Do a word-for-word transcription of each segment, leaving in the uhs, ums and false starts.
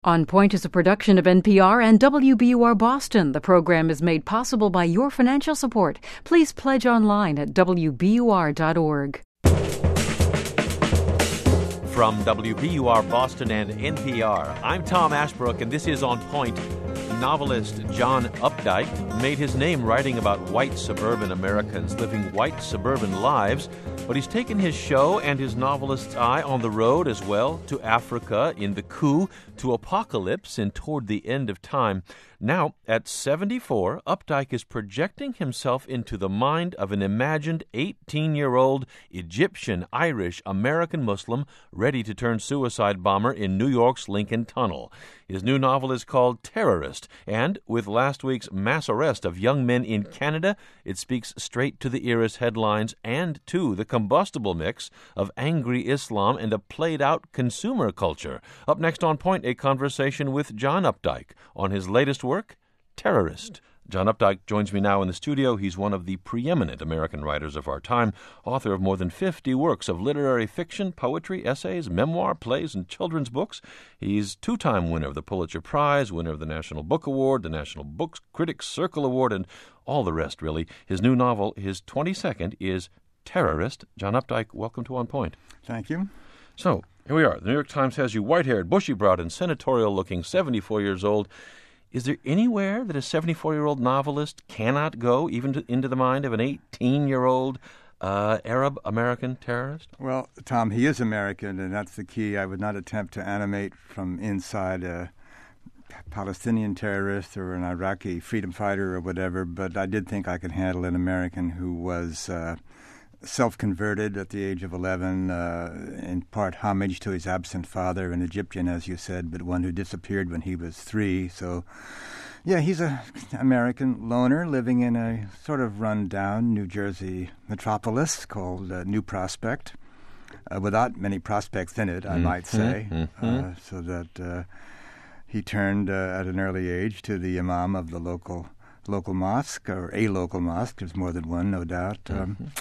On Point is a production of N P R and W B U R Boston. The program is made possible by your financial support. Please pledge online at w b u r dot org. From W B U R Boston and N P R, I'm Tom Ashbrook, and this is On Point. Novelist John Updike made his name writing about white suburban Americans living white suburban lives, but he's taken his show and his novelist's eye on the road as well, to Africa in The Coup, to Apocalypse in Toward the End of Time. Now, at seventy-four, Updike is projecting himself into the mind of an imagined eighteen-year-old Egyptian-Irish American Muslim ready to turn suicide bomber in New York's Lincoln Tunnel. His new novel is called Terrorist, and with last week's mass arrest of young men in Canada, it speaks straight to the era's headlines and to the combustible mix of angry Islam and a played-out consumer culture. Up next on Point, a conversation with John Updike on his latest work, Terrorist. John Updike joins me now in the studio. He's one of the preeminent American writers of our time, author of more than fifty works of literary fiction, poetry, essays, memoir, plays, and children's books. He's two-time winner of the Pulitzer Prize, winner of the National Book Award, the National Book Critics Circle Award, and all the rest, really. His new novel, his twenty-second, is Terrorist. John Updike, welcome to On Point. Thank you. So, here we are. The New York Times has you white-haired, bushy-browed, and senatorial-looking, seventy-four years old. Is there anywhere that a seventy-four-year-old novelist cannot go, even to, into the mind of an eighteen-year-old uh, Arab-American terrorist? Well, Tom, he is American, and that's the key. I would not attempt to animate from inside a Palestinian terrorist or an Iraqi freedom fighter or whatever, but I did think I could handle an American who was uh, self-converted at the age of eleven, uh, in part homage to his absent father, an Egyptian, as you said, but one who disappeared when he was three. So, yeah, he's an American loner living in a sort of run-down New Jersey metropolis called uh, New Prospect, uh, without many prospects in it, I mm-hmm. might say, mm-hmm. uh, so that uh, he turned uh, at an early age to the imam of the local local mosque, or a local mosque. There's more than one, no doubt. Um, mm-hmm.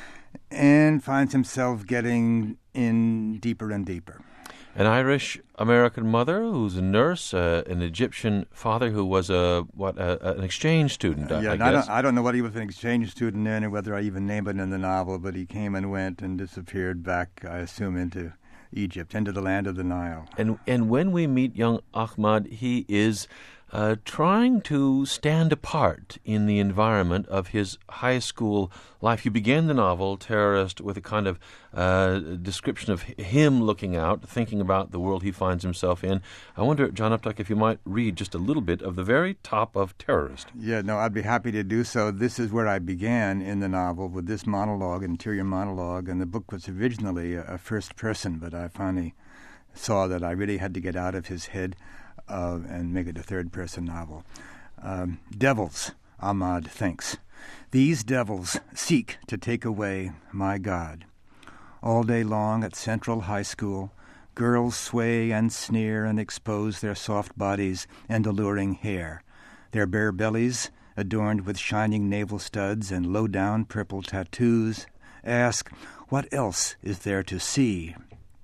And finds himself getting in deeper and deeper. An Irish-American mother who's a nurse, uh, an Egyptian father who was a what a, an exchange student, uh, yeah, I, I I guess. Don't, I don't know what he was an exchange student in or whether I even name it in the novel, but he came and went and disappeared back, I assume, into Egypt, into the land of the Nile. And, and when we meet young Ahmad, he is Uh, trying to stand apart in the environment of his high school life. You began the novel, Terrorist, with a kind of uh, description of him looking out, thinking about the world he finds himself in. I wonder, John Updike, if you might read just a little bit of the very top of Terrorist. Yeah, no, I'd be happy to do so. This is where I began in the novel, with this monologue, interior monologue, and the book was originally a, a first person, but I finally saw that I really had to get out of his head Uh, and make it a third-person novel. Um, devils, Ahmad thinks. These devils seek to take away my God. All day long at Central High School, girls sway and sneer and expose their soft bodies and alluring hair, their bare bellies adorned with shining navel studs and low-down purple tattoos, ask, what else is there to see?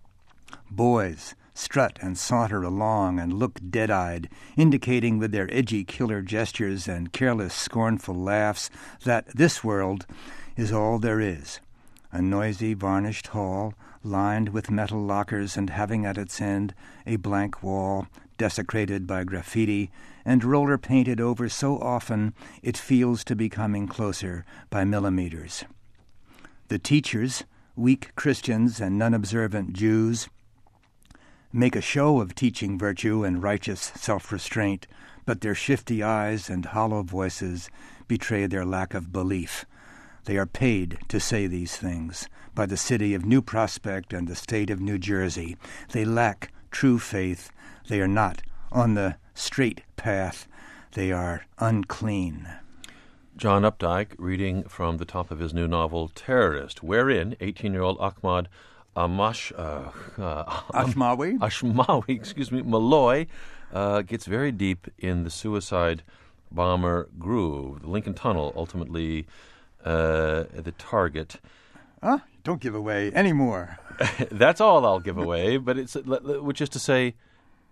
Boys strut and saunter along and look dead-eyed, indicating with their edgy killer gestures and careless, scornful laughs that this world is all there is. A noisy, varnished hall, lined with metal lockers and having at its end a blank wall, desecrated by graffiti, and roller-painted over so often it feels to be coming closer by millimeters. The teachers, weak Christians and non-observant Jews, make a show of teaching virtue and righteous self-restraint, but their shifty eyes and hollow voices betray their lack of belief. They are paid to say these things by the city of New Prospect and the state of New Jersey. They lack true faith. They are not on the straight path. They are unclean. John Updike reading from the top of his new novel, Terrorist, wherein eighteen-year-old Ahmad Amash, uh, uh, Ashmawi? Ashmawi, excuse me, Malloy, uh, gets very deep in the suicide bomber groove. The Lincoln Tunnel, ultimately uh, the target. Huh? Don't give away any more. That's all I'll give away, but it's, which is to say,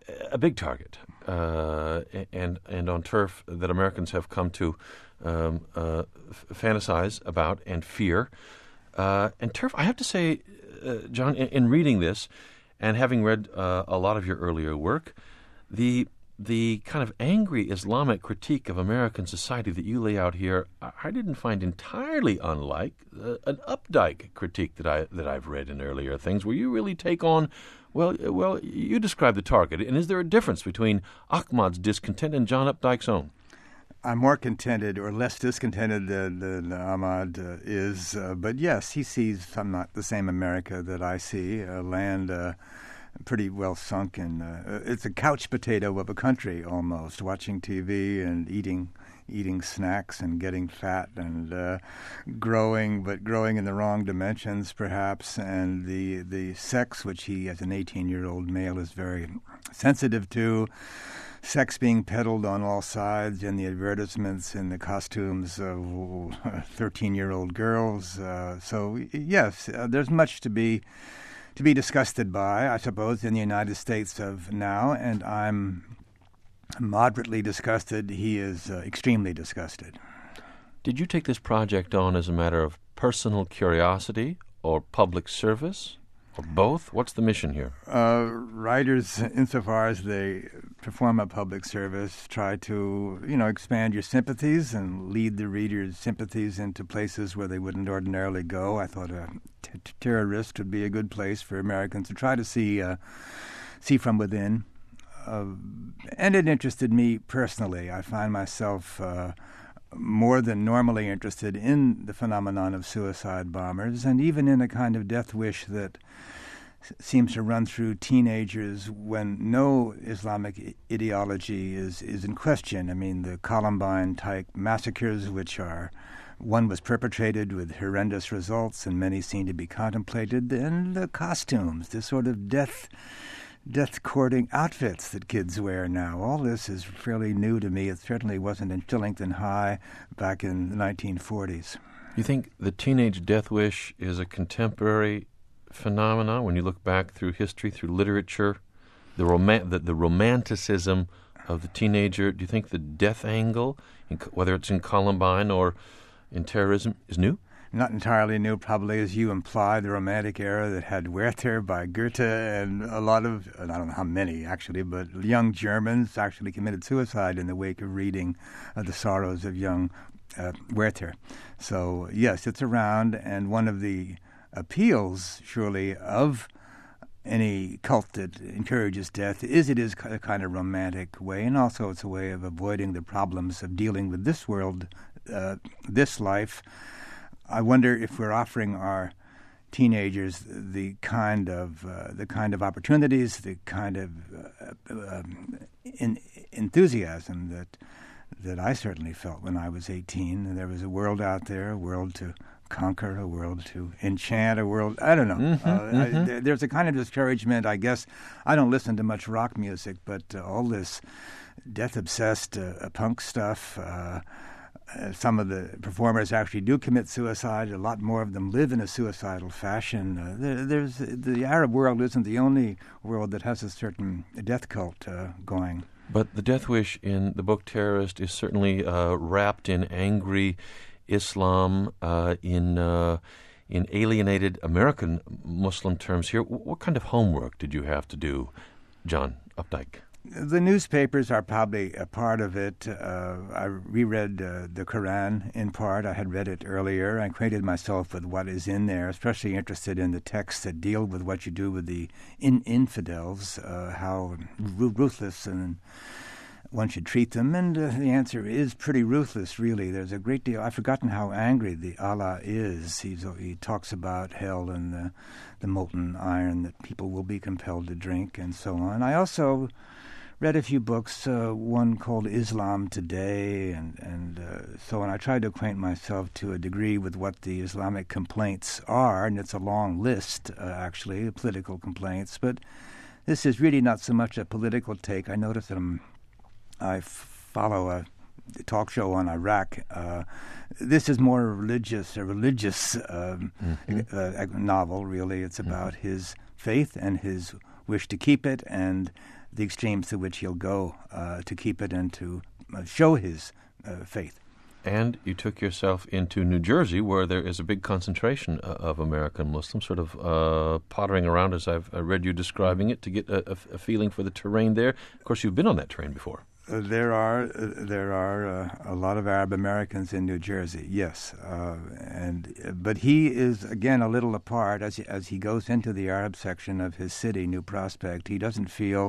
a big target, uh, and and on turf that Americans have come to um, uh, f- fantasize about and fear. Uh, and turf, I have to say, uh, John, in, in reading this and having read uh, a lot of your earlier work, the the kind of angry Islamic critique of American society that you lay out here, I didn't find entirely unlike uh, an Updike critique that I that I've read in earlier things, where you really take on, well, well, you describe the target, and is there a difference between Ahmad's discontent and John Updike's own? I'm more contented or less discontented than, than Ahmad uh, is, uh, but yes, he sees some not the same America that I see, a land uh, pretty well sunk in. Uh, it's a couch potato of a country almost, watching T V and eating eating snacks and getting fat and uh, growing, but growing in the wrong dimensions perhaps, and the, the sex, which he as an eighteen-year-old male is very sensitive to, sex being peddled on all sides in the advertisements, in the costumes of thirteen-year-old girls. Uh, so, yes, uh, there's much to be to be disgusted by, I suppose, in the United States of now, and I'm moderately disgusted. He is uh, extremely disgusted. Did you take this project on as a matter of personal curiosity or public service? Or both? What's the mission here? Uh, writers, insofar as they perform a public service, try to, you know, expand your sympathies and lead the reader's sympathies into places where they wouldn't ordinarily go. I thought a t- t- terrorist would be a good place for Americans to try to see uh, see from within. Uh, and it interested me personally. I find myself uh, more than normally interested in the phenomenon of suicide bombers, and even in a kind of death wish that seems to run through teenagers when no Islamic ideology is, is in question. I mean, the Columbine-type massacres, which are, one was perpetrated with horrendous results, and many seem to be contemplated, and the costumes, the sort of death death-courting outfits that kids wear now. All this is fairly new to me. It certainly wasn't in Shillington High back in the nineteen forties. You think the teenage death wish is a contemporary phenomenon when you look back through history, through literature, the, rom- the, the romanticism of the teenager? Do you think the death angle, in, whether it's in Columbine or in terrorism, is new? Not entirely new, probably, as you imply, the Romantic era that had Werther by Goethe, and a lot of, I don't know how many actually, but young Germans actually committed suicide in the wake of reading uh, The Sorrows of Young uh, Werther. So, yes, it's around, and one of the appeals, surely, of any cult that encourages death is it is a kind of romantic way, and also it's a way of avoiding the problems of dealing with this world, uh, this life. I wonder if we're offering our teenagers the kind of uh, the kind of opportunities, the kind of uh, um, in, enthusiasm that that I certainly felt when I was eighteen. There was a world out there, a world to conquer, a world to enchant, a world, I don't know. Mm-hmm, uh, mm-hmm. I, there's a kind of discouragement, I guess. I don't listen to much rock music, but uh, all this death-obsessed uh, punk stuff, uh, Uh, some of the performers actually do commit suicide. A lot more of them live in a suicidal fashion. Uh, there, there's the Arab world isn't the only world that has a certain death cult uh, going. But the death wish in the book Terrorist is certainly uh, wrapped in angry Islam, uh, in uh, in alienated American Muslim terms here. W- what kind of homework did you have to do, John Updike? The newspapers are probably a part of it. Uh, I reread uh, the Quran in part. I had read it earlier. I acquainted myself with what is in there, especially interested in the texts that deal with what you do with the in- infidels, uh, how r- ruthless and one should treat them. And uh, the answer is pretty ruthless, really. There's a great deal. I've forgotten how angry the Allah is. He's, he talks about hell and the, the molten iron that people will be compelled to drink and so on. I also read a few books, uh, one called Islam Today, and, and uh, so on. I tried to acquaint myself to a degree with what the Islamic complaints are, and it's a long list, uh, actually, political complaints. But this is really not so much a political take. I notice that I'm, I follow a talk show on Iraq. Uh, this is more religious, a religious um, mm-hmm. uh, novel, really. It's about mm-hmm. his faith and his wish to keep it, and the extremes to which he'll go uh, to keep it and to uh, show his uh, faith. And you took yourself into New Jersey, where there is a big concentration uh, of American Muslims, sort of uh, pottering around, as I've I read you describing it, to get a, a, a feeling for the terrain there. Of course, you've been on that terrain before. Uh, there are uh, there are uh, a lot of Arab Americans in New Jersey, yes, uh, and but he is again a little apart as he, as he goes into the Arab section of his city, New Prospect. He doesn't feel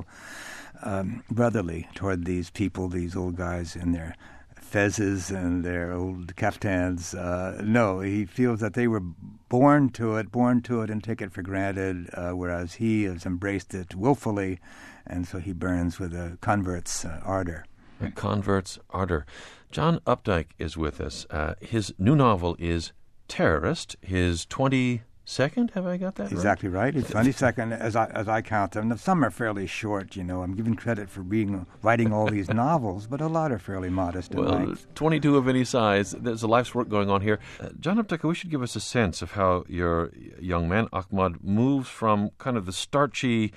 um, brotherly toward these people, these old guys in their fezzes and their old kaftans. Uh, no, he feels that they were born to it, born to it, and take it for granted, uh, whereas he has embraced it willfully. And so he burns with a convert's uh, ardor. A convert's ardor. John Updike is with us. Uh, his new novel is Terrorist. His twenty-second, have I got that exactly right? Exactly right. His twenty-second, as I as I count them. Some are fairly short, you know. I'm giving credit for being writing all these novels, but a lot are fairly modest in well, length. twenty-two of any size. There's a life's work going on here. Uh, John Updike, we should give us a sense of how your young man, Ahmad, moves from kind of the starchy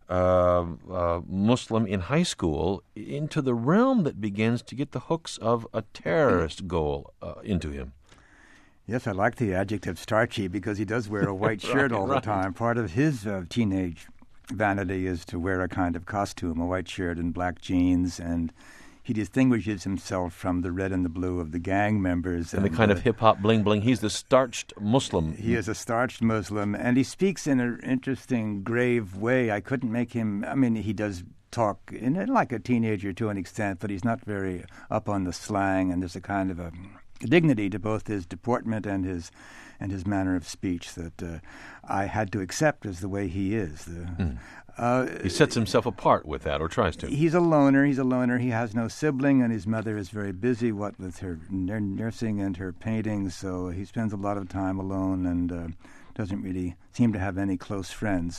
Uh, uh, Muslim in high school into the realm that begins to get the hooks of a terrorist goal uh, into him. Yes, I like the adjective starchy because he does wear a white shirt right, all right. the time. Part of his uh, teenage vanity is to wear a kind of costume, a white shirt and black jeans, and he distinguishes himself from the red and the blue of the gang members. And, and the kind uh, of hip-hop bling-bling. He's the starched Muslim. He is a starched Muslim, and he speaks in an interesting, grave way. I couldn't make him, I mean, he does talk in like a teenager to an extent, but he's not very up on the slang, and there's a kind of a dignity to both his deportment and his and his manner of speech that uh, I had to accept as the way he is. The, mm. uh, he sets himself apart with that, or tries to. He's a loner. He's a loner. He has no sibling, and his mother is very busy, what with her n- nursing and her painting, so he spends a lot of time alone and uh, doesn't really seem to have any close friends.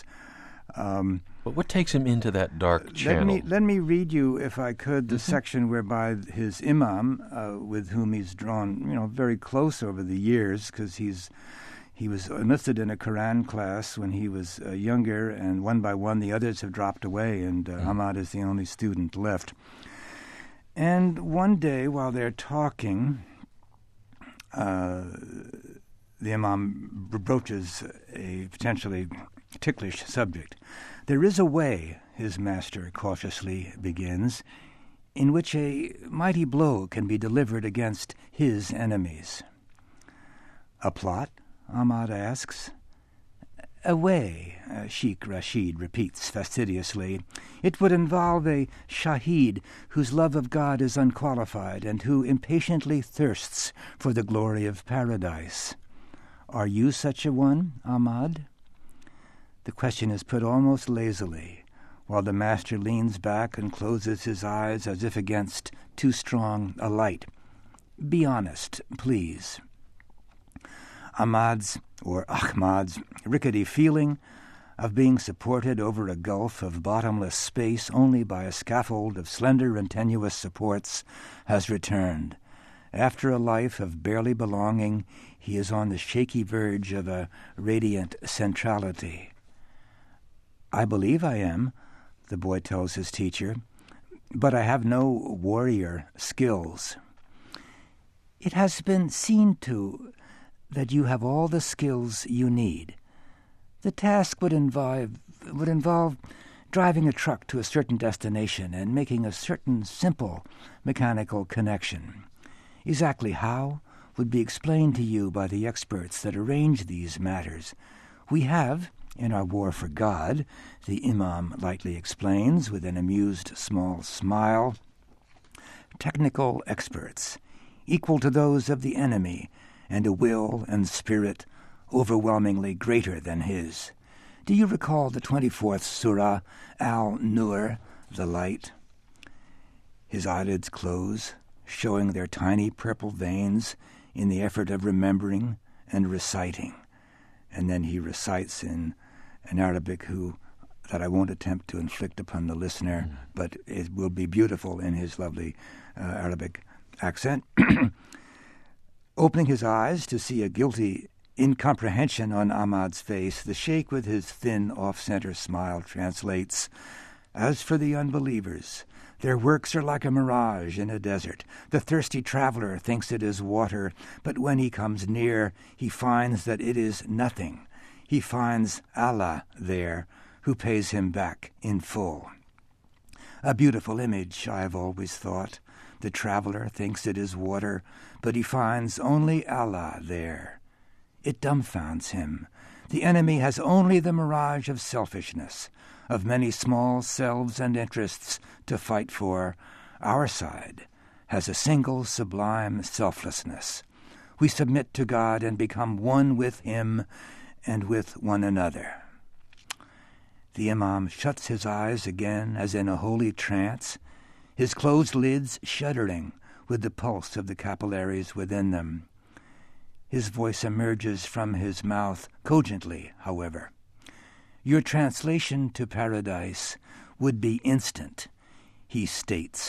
Um, but what takes him into that dark channel? Let me, let me read you, if I could, the mm-hmm. section whereby his imam, uh, with whom he's drawn, you know, very close over the years, because he's he was enlisted in a Quran class when he was uh, younger, and one by one the others have dropped away, and uh, mm-hmm. Ahmad is the only student left. And one day, while they're talking, uh, the imam broaches a potentially ticklish subject. There is a way, his master cautiously begins, in which a mighty blow can be delivered against his enemies. A plot? Ahmad asks. A way, uh, Sheikh Rashid repeats fastidiously. It would involve a shaheed whose love of God is unqualified and who impatiently thirsts for the glory of paradise. Are you such a one, Ahmad? The question is put almost lazily, while the master leans back and closes his eyes as if against too strong a light. Be honest, please. Ahmad's, or Ahmad's, rickety feeling of being supported over a gulf of bottomless space only by a scaffold of slender and tenuous supports has returned. After a life of barely belonging, he is on the shaky verge of a radiant centrality. I believe I am, the boy tells his teacher, but I have no warrior skills. It has been seen to that you have all the skills you need. The task would involve would involve driving a truck to a certain destination and making a certain simple mechanical connection. Exactly how would be explained to you by the experts that arrange these matters. We have, in our war for God, the imam lightly explains with an amused small smile, technical experts, equal to those of the enemy, and a will and spirit overwhelmingly greater than his. Do you recall the twenty-fourth Surah, Al-Nur, the light? His eyelids close, showing their tiny purple veins in the effort of remembering and reciting. And then he recites in an Arabic who that I won't attempt to inflict upon the listener, mm. but it will be beautiful in his lovely uh, Arabic accent. Opening his eyes to see a guilty incomprehension on Ahmad's face, the sheikh with his thin off-center smile translates, As for the unbelievers, their works are like a mirage in a desert. The thirsty traveler thinks it is water, but when he comes near, he finds that it is nothing. He finds Allah there, who pays him back in full. A beautiful image, I have always thought. The traveler thinks it is water, but he finds only Allah there. It dumbfounds him. The enemy has only the mirage of selfishness, of many small selves and interests to fight for. Our side has a single sublime selflessness. We submit to God and become one with Him and with one another. The Imam shuts his eyes again as in a holy trance, his closed lids shuddering with the pulse of the capillaries within them. His voice emerges from his mouth cogently, however. Your translation to paradise would be instant, he states.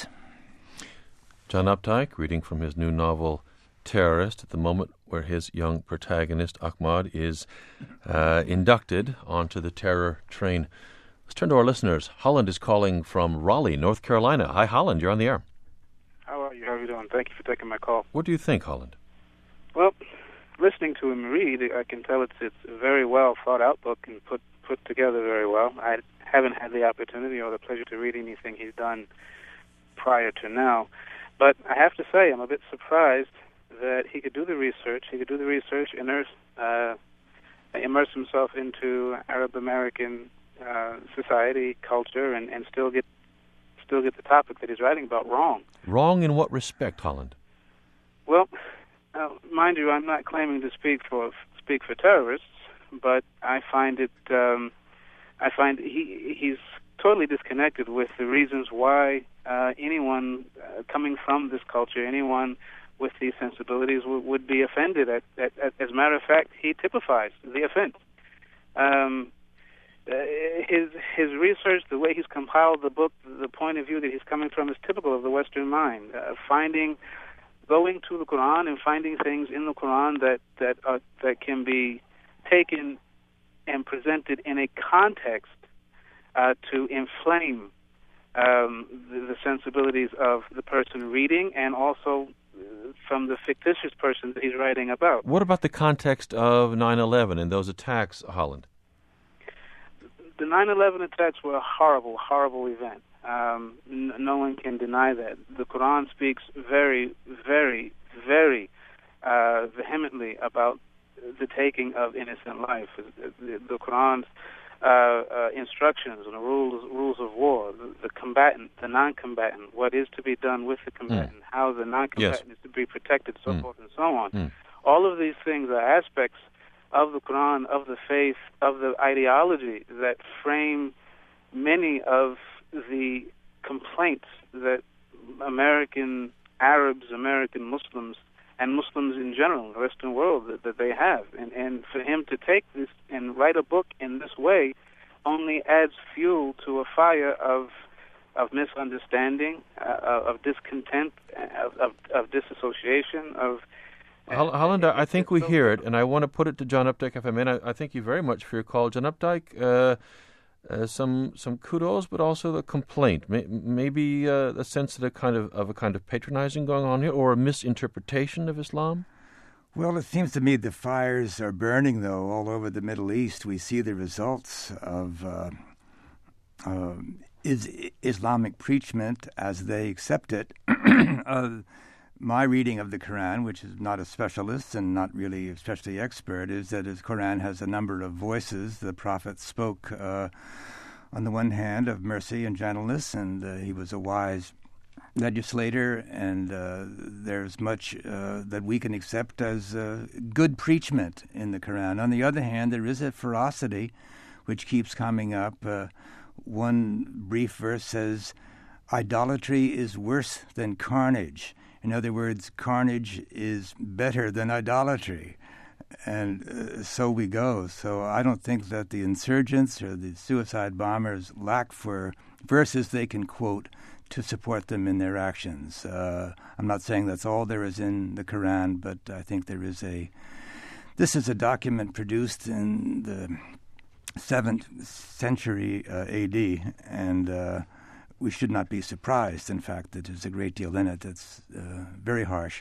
John Updike, reading from his new novel, Terrorist, at the moment where his young protagonist, Ahmad, is uh, inducted onto the terror train. Let's turn to our listeners. Holland is calling from Raleigh, North Carolina. Hi, Holland. You're on the air. How are you? How are you doing? Thank you for taking my call. What do you think, Holland? Well, listening to him read, I can tell it's it's a very well thought out book and put put together very well. I haven't had the opportunity or the pleasure to read anything he's done prior to now, but I have to say I'm a bit surprised that he could do the research. He could do the research, immerse, uh, immerse himself into Arab American uh, society, culture, and, and still get still get the topic that he's writing about wrong. Wrong in what respect, Holland? Well, uh, mind you, I'm not claiming to speak for speak for terrorists, but I find it. Um, I find he he's totally disconnected with the reasons why uh, anyone uh, coming from this culture, anyone with these sensibilities w- would be offended. At, at, at, as a matter of fact, he typifies the offense. Um, uh, his his research, the way he's compiled the book, the point of view that he's coming from is typical of the Western mind. Uh, finding, going to the Quran and finding things in the Quran that that uh, that can be taken and presented in a context uh, to inflame um, the, the sensibilities of the person reading, and also from the fictitious person that he's writing about. What about the context of nine eleven and those attacks, Holland? The nine eleven attacks were a horrible, horrible event. Um, n- no one can deny that. The Quran speaks very, very, very uh, vehemently about the taking of innocent life. The, the Quran's uh, uh, instructions and the rules rules of war, the, the combatant, the non-combatant, what is to be done with the combatant, mm. how the non-combatant yes. is to be protected, so mm. forth and so on. Mm. All of these things are aspects of the Quran, of the faith, of the ideology that frame many of the complaints that American Arabs, American Muslims, and Muslims in general, the Western world, that, that they have. And, and for him to take this and write a book in this way only adds fuel to a fire of of misunderstanding, uh, of discontent, of, of, of disassociation, of... Holland, I think we hear it, and I want to put it to John Updike, if I may. I, I thank you very much for your call. John Updike, uh, uh, some some kudos, but also the complaint. May, maybe uh, a sense of a kind of, of a kind of patronizing going on here, or a misinterpretation of Islam? Well, it seems to me the fires are burning, though, all over the Middle East. We see the results of uh, uh, is Islamic preachment as they accept it. uh, My reading of the Quran, which is not a specialist and not really especially expert, is that the Quran has a number of voices. The Prophet spoke, uh, on the one hand, of mercy and gentleness, and uh, he was a wise legislator, and uh, there's much uh, that we can accept as uh, good preachment in the Quran. On the other hand, there is a ferocity which keeps coming up. Uh, one brief verse says, "Idolatry is worse than carnage." In other words, carnage is better than idolatry. And uh, so we go. So I don't think that the insurgents or the suicide bombers lack for verses they can quote to support them in their actions. Uh, I'm not saying that's all there is in the Quran, but I think there is a... This is a document produced in the seventh century uh, A D, and uh, we should not be surprised, in fact, that there's a great deal in it that's uh, very harsh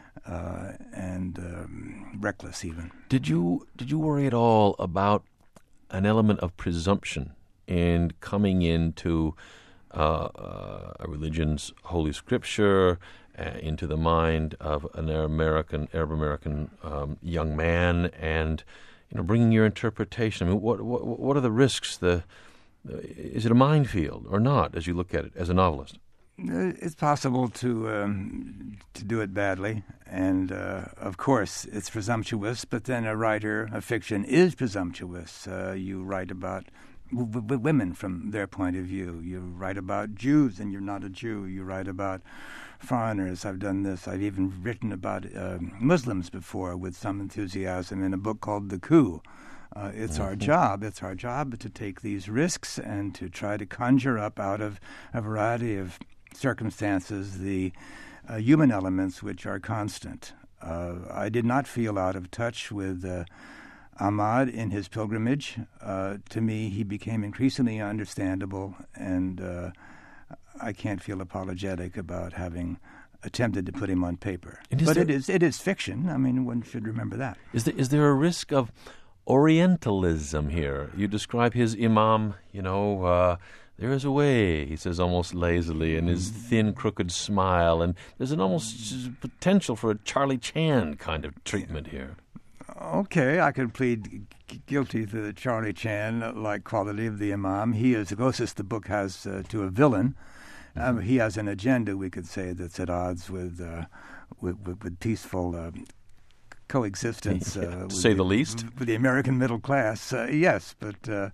uh, and um, reckless even. Did you did you worry at all about an element of presumption in coming into uh, uh, a religion's holy scripture, uh, into the mind of an American Arab American um, young man, and you know, bringing your interpretation? I mean, what what what are the risks? The is it a minefield or not, as you look at it as a novelist? It's possible to um, to do it badly, and uh, of course it's presumptuous. But then a writer of fiction is presumptuous. Uh, you write about w- w- women from their point of view. You write about Jews, and you're not a Jew. You write about foreigners. I've done this. I've even written about uh, Muslims before with some enthusiasm in a book called The Coup. Uh, it's mm-hmm. our job. It's our job to take these risks and to try to conjure up out of a variety of circumstances the uh, human elements which are constant. Uh, I did not feel out of touch with uh, Ahmad in his pilgrimage. Uh, to me, he became increasingly understandable, and uh, I can't feel apologetic about having attempted to put him on paper. But there, it is it is fiction. I mean, one should remember that. Is there, is there a risk of Orientalism here? You describe his imam, you know, uh, there is a way, he says almost lazily, and his thin, crooked smile, and there's an almost potential for a Charlie Chan kind of treatment here. Okay, I could plead g- guilty to the Charlie Chan-like quality of the imam. He is the closest the book has uh, to a villain. Um, he has an agenda, we could say, that's at odds with uh, with, with, with peaceful uh, coexistence. Yeah, uh, to say the, the least. With the American middle class, uh, yes, but uh,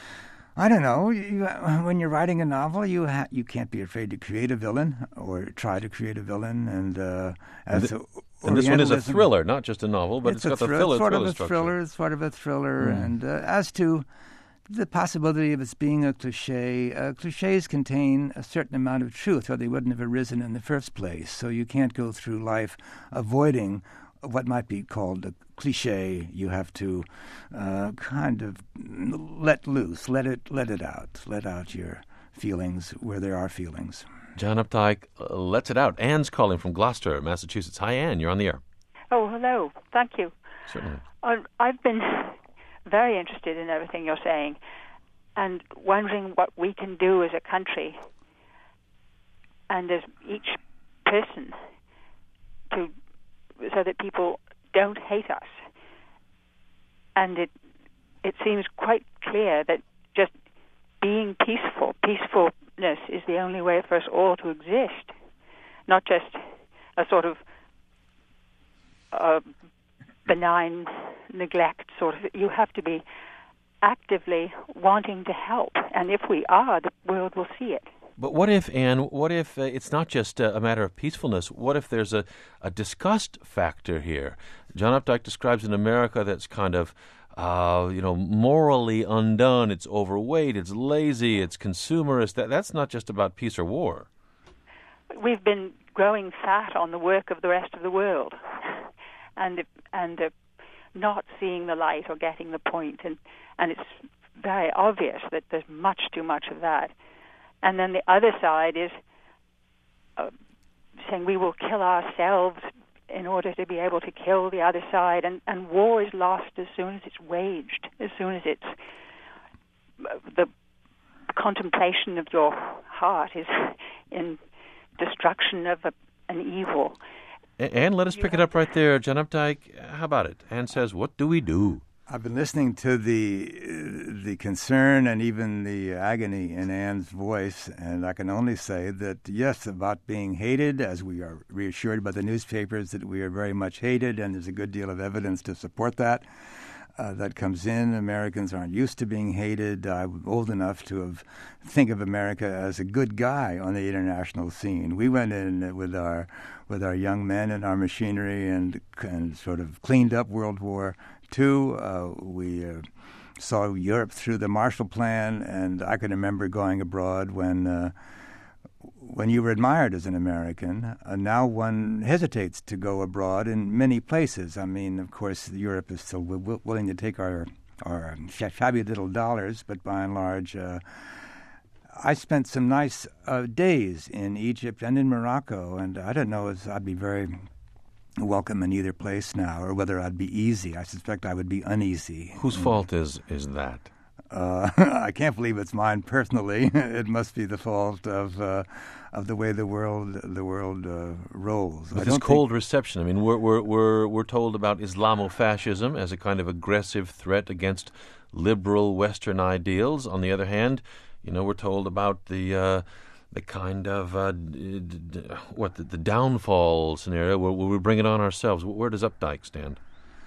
I don't know. You, when you're writing a novel, you ha- you can't be afraid to create a villain or try to create a villain. And uh, as and, th- and this one is a thriller, not just a novel, but it's, it's got thrill, the thriller, sort thriller of a structure. thriller. It's sort of a thriller. Mm. And uh, as to the possibility of it being a cliche, uh, cliches contain a certain amount of truth, or they wouldn't have arisen in the first place. So you can't go through life avoiding what might be called a cliche. You have to uh, kind of let loose, let it, let it out, let out your feelings where there are feelings. John Updike uh, lets it out. Anne's calling from Gloucester, Massachusetts. Hi, Anne. You're on the air. Oh, hello. Thank you. Certainly. Uh, I've been very interested in everything you're saying and wondering what we can do as a country and as each person to so that people don't hate us. And it it seems quite clear that just being peaceful, peacefulness is the only way for us all to exist, not just a sort of uh, benign neglect sort of. You have to be actively wanting to help, and if we are, the world will see it. But what if, Anne, what if uh, it's not just uh, a matter of peacefulness? What if there's a, a disgust factor here? John Updike describes an America that's kind of, uh, you know, morally undone. It's overweight, it's lazy, it's consumerist. That That's not just about peace or war. We've been growing fat on the work of the rest of the world and and uh, not seeing the light or getting the point. And, and it's very obvious that there's much too much of that. And then the other side is uh, saying we will kill ourselves in order to be able to kill the other side. And, and war is lost as soon as it's waged, as soon as it's uh, the contemplation of your heart is in destruction of a, an evil. Anne, let us pick it up right there. John Updike, how about it? Anne says, what do we do? I've been listening to the the concern and even the agony in Anne's voice, and I can only say that, yes, about being hated, as we are reassured by the newspapers that we are very much hated, and there's a good deal of evidence to support that. Uh, that comes in. Americans aren't used to being hated. I'm old enough to have think of America as a good guy on the international scene. We went in with our with our young men and our machinery and and sort of cleaned up World War Two. Uh, we uh, saw Europe through the Marshall Plan, and I can remember going abroad when uh, when you were admired as an American. Uh, now one hesitates to go abroad in many places. I mean, of course, Europe is still w- willing to take our or shabby little dollars, but by and large, uh, I spent some nice uh, days in Egypt and in Morocco, and I don't know if I'd be very welcome in either place now, or whether I'd be easy. I suspect I would be uneasy. Whose fault is, is that? Uh, I can't believe it's mine personally. It must be the fault of uh, of the way the world the world uh, rolls. With I this don't cold think... reception, I mean, we're we're we're we're told about Islamofascism as a kind of aggressive threat against liberal Western ideals. On the other hand, you know, we're told about the uh, the kind of uh, d- d- what the, the downfall scenario where, where we bring it on ourselves. Where does Updike stand?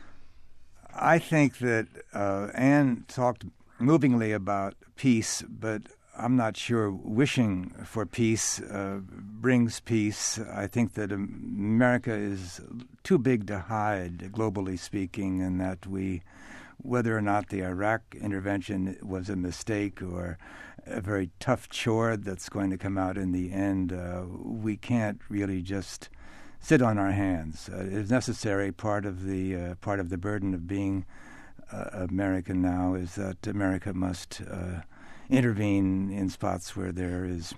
I think that uh, Anne talked movingly about peace, but I'm not sure wishing for peace uh, brings peace. I think that America is too big to hide, globally speaking, and that we, whether or not the Iraq intervention was a mistake or a very tough chore that's going to come out in the end, uh, we can't really just sit on our hands. Uh, it is necessary. Part of the uh, part of the burden of being uh, American now is that America must uh, intervene in spots where there is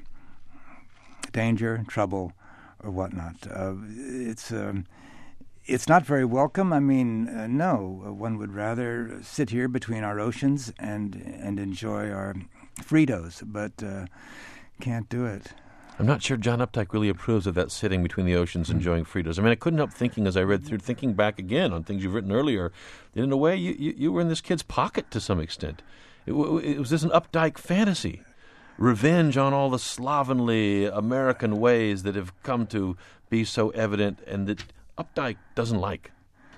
danger, trouble, or whatnot. Uh, it's um, it's not very welcome. I mean, uh, no, one would rather sit here between our oceans and and enjoy our Fritos, but uh, can't do it. I'm not sure John Updike really approves of that sitting between the oceans enjoying Fritos. I mean, I couldn't help thinking as I read through, thinking back again on things you've written earlier, that in a way you, you, you were in this kid's pocket to some extent. It, it was this an Updike fantasy. Revenge on all the slovenly American ways that have come to be so evident and that Updike doesn't like.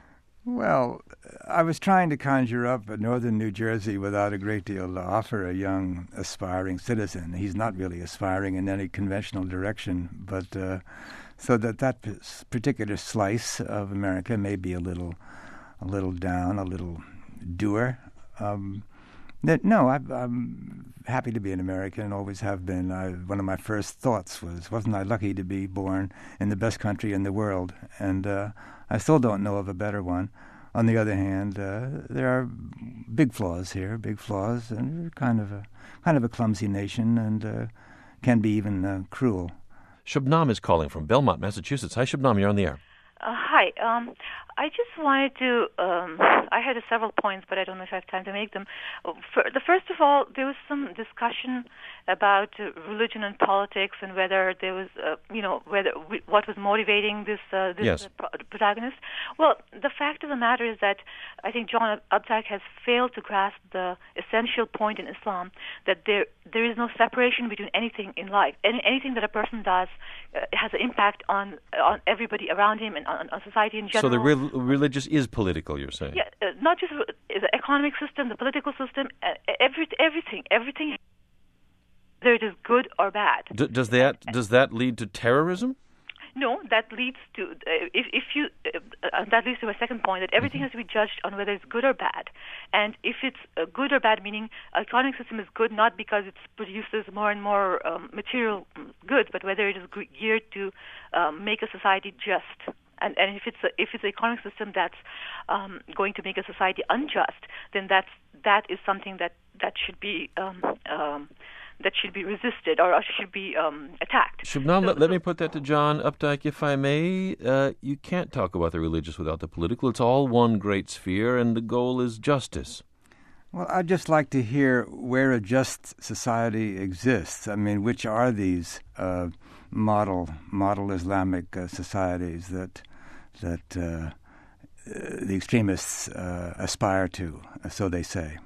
Well, I was trying to conjure up a northern New Jersey without a great deal to offer a young, aspiring citizen. He's not really aspiring in any conventional direction, but uh, so that that particular slice of America may be a little, a little down, a little dour. Um, that no, I, I'm happy to be an American and always have been. I, one of my first thoughts was, wasn't I lucky to be born in the best country in the world? And uh, I still don't know of a better one. On the other hand, uh, there are big flaws here, big flaws, and we're kind of a kind of a clumsy nation, and uh, can be even uh, cruel. Shubnam is calling from Belmont, Massachusetts. Hi, Shubnam, you're on the air. Uh, hi. Um, I just wanted to, um, I had uh, several points, but I don't know if I have time to make them. For, the first of all, there was some discussion about uh, religion and politics and whether there was, uh, you know, whether w- what was motivating this, uh, this yes. uh, pro- protagonist. Well, the fact of the matter is that I think John Updike has failed to grasp the essential point in Islam, that there there is no separation between anything in life. Any, anything that a person does uh, has an impact on on everybody around him and on, on society in general. So the re- religious is political, you're saying? Yeah, uh, not just uh, the economic system, the political system, uh, every, everything, everything, whether it is good or bad. D- does that does that lead to terrorism? No, that leads to uh, if if you uh, uh, that leads to a second point, that everything mm-hmm. has to be judged on whether it's good or bad. And if it's uh, good or bad, meaning an economic system is good not because it produces more and more um, material goods, but whether it is geared to um, make a society just. And, and if it's a, if it's an economic system that's um, going to make a society unjust, then that's that is something that that should be um, um, that should be resisted or should be um, attacked. Shubnam, so, let, let so, me put that to John Updike, if I may. Uh, you can't talk about the religious without the political. It's all one great sphere, and the goal is justice. Well, I'd just like to hear where a just society exists. I mean, which are these uh, model model Islamic uh, societies that that uh, uh, the extremists uh, aspire to, so they say?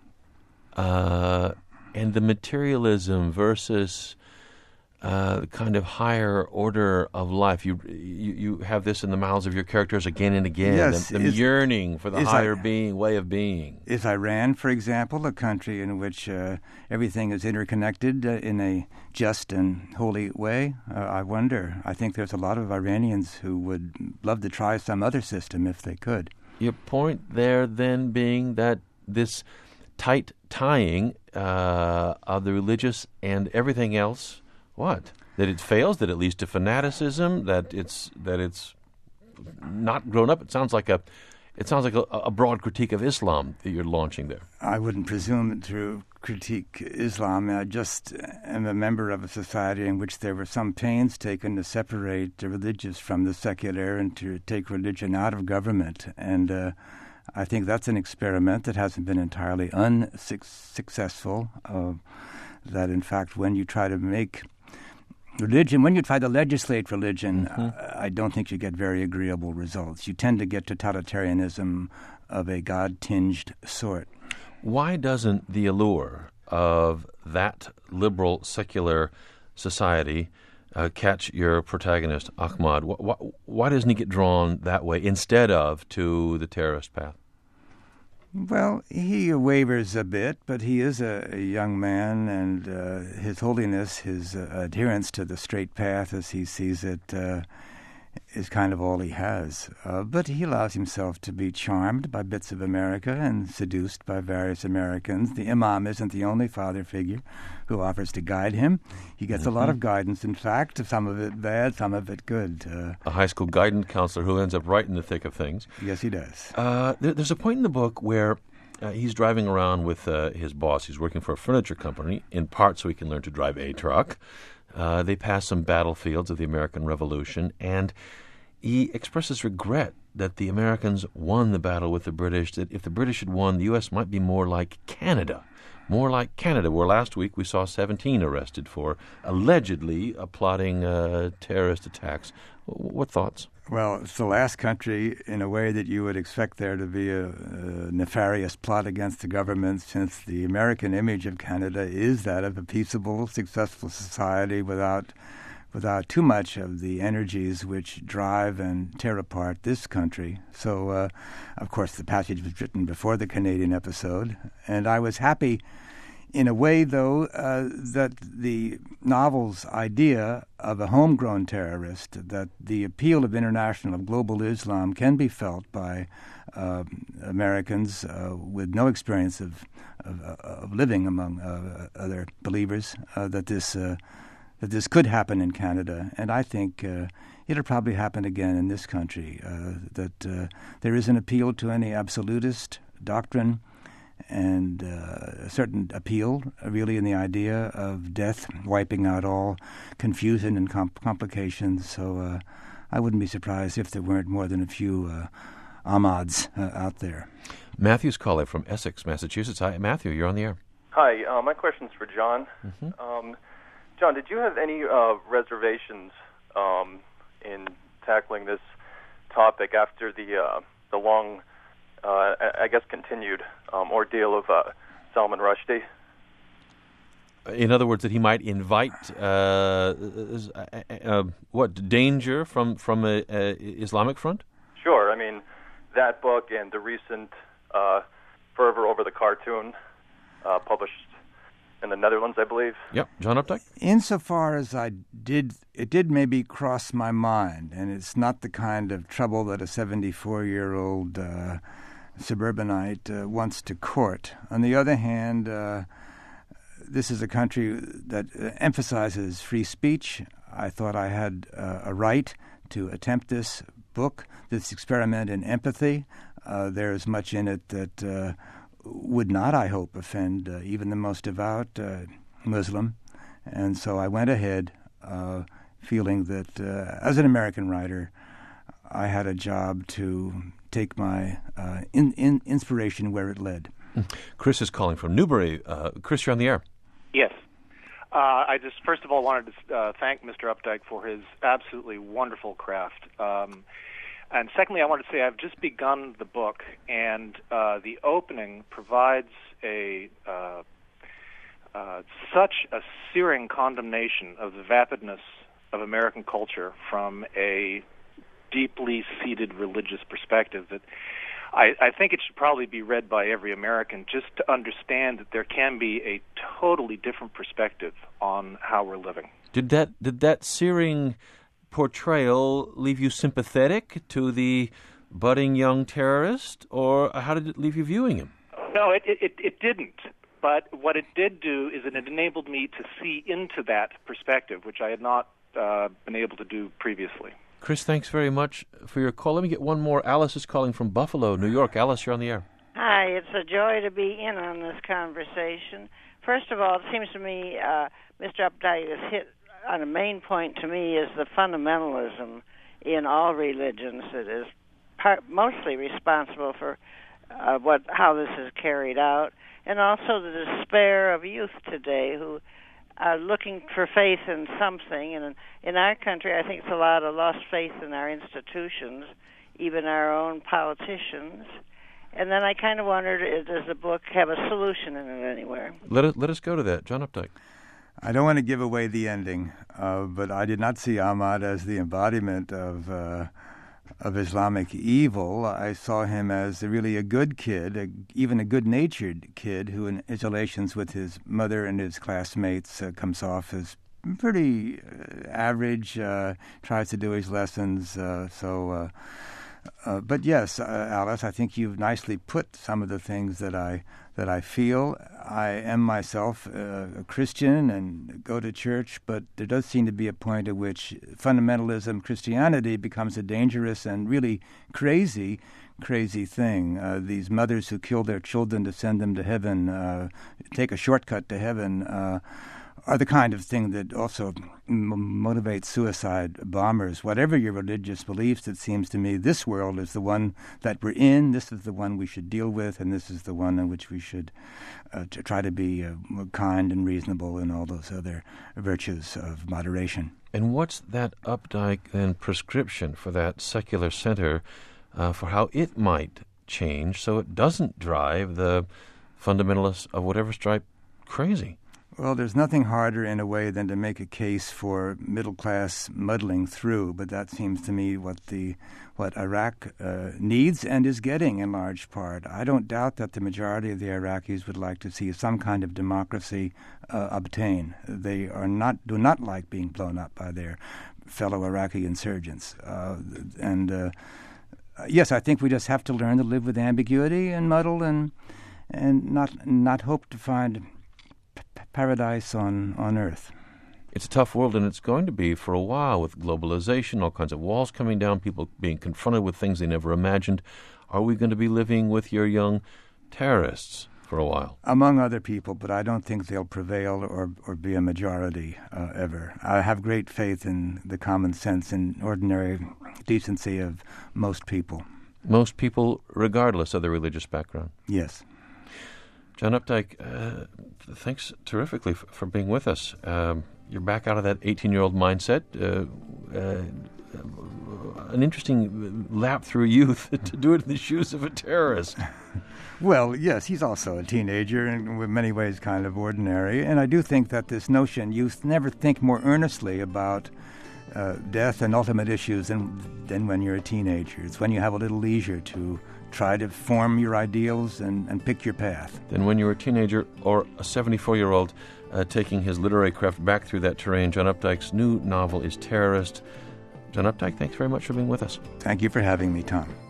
Uh, and the materialism versus uh, the kind of higher order of life. You, you you have this in the mouths of your characters again and again. Yes, the, the is, yearning for the higher I, being, way of being. Is Iran, for example, a country in which uh, everything is interconnected uh, in a just and holy way? Uh, I wonder. I think there's a lot of Iranians who would love to try some other system if they could. Your point there then being that this tight tying uh, of the religious and everything else, what? That it fails, that it leads to fanaticism, that it's that it's not grown up. It sounds like a It sounds like a, a broad critique of Islam that you're launching there. I wouldn't presume to critique Islam. I just am a member of a society in which there were some pains taken to separate the religious from the secular and to take religion out of government. And uh, I think that's an experiment that hasn't been entirely unsuccessful. Uh, that, in fact, when you try to make religion, when you try to legislate religion, mm-hmm. uh, I don't think you get very agreeable results. You tend to get totalitarianism of a God-tinged sort. Why doesn't the allure of that liberal, secular society uh, catch your protagonist, Ahmad? Why, why doesn't he get drawn that way instead of to the terrorist path? Well, he wavers a bit, but he is a, a young man, and uh, his holiness, his uh, adherence to the straight path as he sees it, uh, is kind of all he has. Uh, but he allows himself to be charmed by bits of America and seduced by various Americans. The imam isn't the only father figure who offers to guide him. He gets mm-hmm. a lot of guidance, in fact, some of it bad, some of it good. Uh, a high school guidance counselor who ends up right in the thick of things. Yes, he does. Uh, there, there's a point in the book where uh, he's driving around with uh, his boss. He's working for a furniture company, in part so he can learn to drive a truck. Uh, they pass some battlefields of the American Revolution, and he expresses regret that the Americans won the battle with the British, that if the British had won, the U S might be more like Canada. More like Canada, where last week we saw seventeen arrested for allegedly plotting uh, terrorist attacks. What thoughts? Well, it's the last country in a way that you would expect there to be a, a nefarious plot against the government, since the American image of Canada is that of a peaceable, successful society without without too much of the energies which drive and tear apart this country. So, uh, of course, the passage was written before the Canadian episode, and I was happy in a way, though, uh, that the novel's idea of a homegrown terrorist, that the appeal of international, of global Islam, can be felt by uh, Americans uh, with no experience of, of, of living among uh, other believers, uh, that this uh, that this could happen in Canada, and I think uh, it'll probably happen again in this country, uh, that uh, there is an appeal to any absolutist doctrine and uh, a certain appeal, uh, really, in the idea of death wiping out all confusion and comp- complications. So uh, I wouldn't be surprised if there weren't more than a few uh, Ahmads uh, out there. Matthew's calling from Essex, Massachusetts. Hi, Matthew, you're on the air. Hi, uh, my question's for John. Mm-hmm. Um, John, did you have any uh, reservations um, in tackling this topic after the uh, the long, uh, I guess, continued um, ordeal of uh, Salman Rushdie? In other words, that he might invite uh, uh, uh, what danger from from a, a Islamic front? Sure. I mean, that book and the recent uh, fervor over the cartoon uh, published in the Netherlands, I believe. Yep, John Updike. Insofar as I did, it did maybe cross my mind, and it's not the kind of trouble that a seventy-four-year-old uh, suburbanite uh, wants to court. On the other hand, uh, this is a country that uh, emphasizes free speech. I thought I had uh, a right to attempt this book, this experiment in empathy. Uh, there is much in it that uh, would not, I hope, offend uh, even the most devout uh, Muslim. And so I went ahead uh, feeling that uh, as an American writer, I had a job to take my uh, in, in inspiration where it led. Chris is calling from Newbury. Uh, Chris, you're on the air. Yes. Uh, I just, first of all, wanted to uh, thank Mister Updike for his absolutely wonderful craft. Um, and secondly, I wanted to say I've just begun the book, and uh, the opening provides a uh, uh, such a searing condemnation of the vapidness of American culture from a deeply seated religious perspective that I, I think it should probably be read by every American just to understand that there can be a totally different perspective on how we're living. Did that did that searing portrayal leave you sympathetic to the budding young terrorist, or how did it leave you viewing him? No, it, it, it didn't. But what it did do is it enabled me to see into that perspective, which I had not uh, been able to do previously. Chris, thanks very much for your call. Let me get one more. Alice is calling from Buffalo, New York. Alice, you're on the air. Hi, it's a joy to be in on this conversation. First of all, it seems to me uh, Mister Updike has hit on a main point to me is the fundamentalism in all religions that is part, mostly responsible for uh, what how this is carried out, and also the despair of youth today who are looking for faith in something. And in, in our country, I think it's a lot of lost faith in our institutions, even our own politicians. And then I kind of wondered, does the book have a solution in it anywhere? Let us, let us go to that. John Updike. I don't want to give away the ending, uh, but I did not see Ahmad as the embodiment of uh, of Islamic evil. I saw him as really a good kid, a, even a good-natured kid who in his relations with his mother and his classmates uh, comes off as pretty uh, average, uh, tries to do his lessons. Uh, so, uh, uh, but yes, uh, Alice, I think you've nicely put some of the things that I that I feel. I am myself uh, a Christian and go to church, but there does seem to be a point at which fundamentalism, Christianity, becomes a dangerous and really crazy, crazy thing. Uh, these mothers who kill their children to send them to heaven, uh, take a shortcut to heaven, uh, are the kind of thing that also m- motivates suicide bombers. Whatever your religious beliefs, it seems to me, this world is the one that we're in, this is the one we should deal with, and this is the one in which we should uh, to try to be uh, kind and reasonable and all those other virtues of moderation. And what's that Updike, then, prescription for that secular center uh, for how it might change so it doesn't drive the fundamentalists of whatever stripe crazy? Well, there's nothing harder in a way than to make a case for middle class muddling through, but that seems to me what the what Iraq uh, needs and is getting in large part. I don't doubt that the majority of the Iraqis would like to see some kind of democracy uh, obtain. They are not do not like being blown up by their fellow Iraqi insurgents, uh, and uh, yes, I think we just have to learn to live with ambiguity and muddle and and not not hope to find paradise on, on earth. It's a tough world, and it's going to be for a while with globalization, all kinds of walls coming down, people being confronted with things they never imagined. Are we going to be living with your young terrorists for a while? Among other people, but I don't think they'll prevail or, or be a majority uh, ever. I have great faith in the common sense and ordinary decency of most people. Most people, regardless of their religious background? Yes. John Updike, uh, thanks terrifically f- for being with us. Um, you're back out of that eighteen-year-old mindset. Uh, uh, an interesting lap through youth to do it in the shoes of a terrorist. Well, yes, he's also a teenager and in many ways kind of ordinary. And I do think that this notion, youth never think more earnestly about uh, death and ultimate issues than, than when you're a teenager. It's when you have a little leisure to try to form your ideals and, and pick your path. Then when you're a teenager or a seventy-four-year-old uh, taking his literary craft back through that terrain, John Updike's new novel is Terrorist. John Updike, thanks very much for being with us. Thank you for having me, Tom.